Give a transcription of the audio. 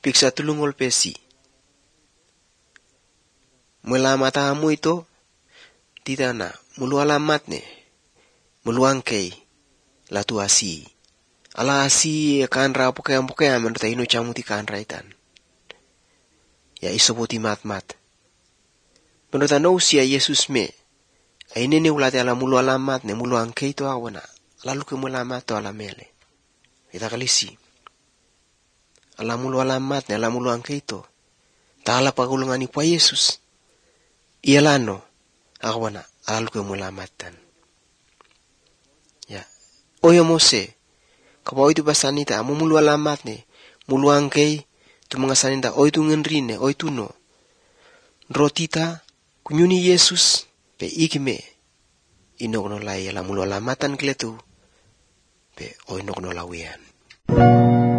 piksa tulungol pesi. Mula mata amu itu titana mulu alamat ne mulu angkei latu asi. Ala asi kanra pokea menurut inu camuti kanra itan. Ya isoboti mat. Menurut anu usia Yesus me. Aine ne ulate ala mulu alamat ne mulu angkei to awana. Lalu ke mulu alamat to ala mele. Kita kalisi. Ala mulu alamat ne ala mulu angkei to. Ta ala pagulungan ipa Yesus. Ialano awana ala ke mulu alamatan. Ya. Oyo Mose. Kapau itu basanita amu mulu alamat ne mulu angkei tu mengasaninta oi tu ngenrine oi tu no. Rotita kunyuni Yesus pe ikime inokno lai ala mulu alamatan kletu pe oi nokno lawian.